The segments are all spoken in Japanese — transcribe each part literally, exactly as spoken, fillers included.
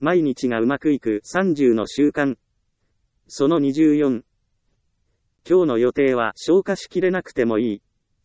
毎日がうまくいくさんじゅうの習慣。そのにじゅうよん。今日の予定は消化しきれなくてもいい。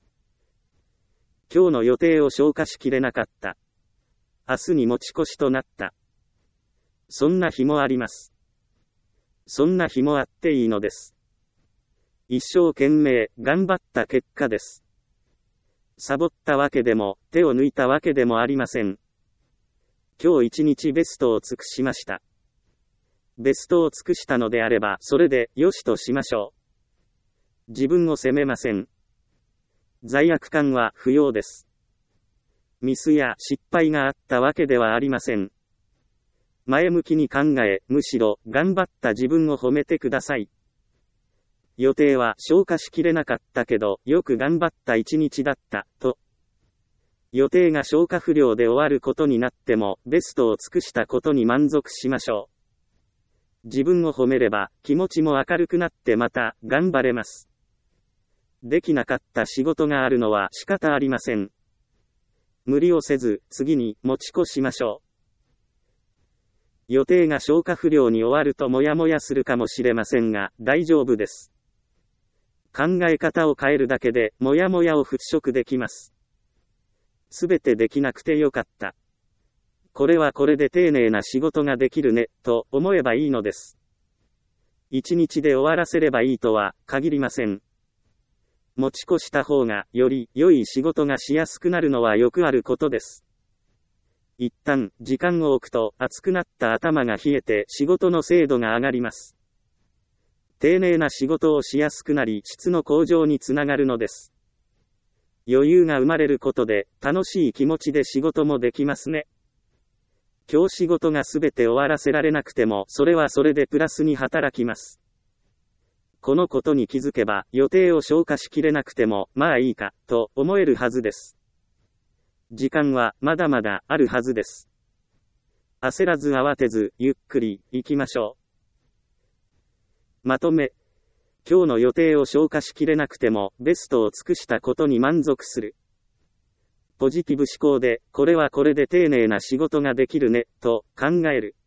今日の予定を消化しきれなかった。明日に持ち越しとなった。そんな日もあります。そんな日もあっていいのです。一生懸命頑張った結果です。サボったわけでも手を抜いたわけでもありません。今日一日ベストを尽くしました。ベストを尽くしたのであればそれでよしとしましょう。自分を責めません。罪悪感は不要です。ミスや失敗があったわけではありません。前向きに考え、むしろ頑張った自分を褒めてください。予定は消化しきれなかったけど、よく頑張った一日だった、と。予定が消化不良で終わることになっても、ベストを尽くしたことに満足しましょう。自分を褒めれば、気持ちも明るくなってまた、頑張れます。できなかった仕事があるのは仕方ありません。無理をせず、次に持ち越しましょう。予定が消化不良に終わるともやもやするかもしれませんが、大丈夫です。考え方を変えるだけで、もやもやを払拭できます。すべてできなくてよかった。これはこれで丁寧な仕事ができるね、と思えばいいのです。一日で終わらせればいいとは限りません。持ち越した方がより良い仕事がしやすくなるのはよくあることです。一旦時間を置くと熱くなった頭が冷えて仕事の精度が上がります。丁寧な仕事をしやすくなり質の向上につながるのです。余裕が生まれることで楽しい気持ちで仕事もできますね。今日仕事がすべて終わらせられなくてもそれはそれでプラスに働きます。このことに気づけば予定を消化しきれなくてもまあいいかと思えるはずです。時間はまだまだあるはずです。焦らず慌てずゆっくり行きましょう。まとめ。今日の予定を消化しきれなくてもベストを尽くしたことに満足する。ポジティブ思考でこれはこれで丁寧な仕事ができるねと考える。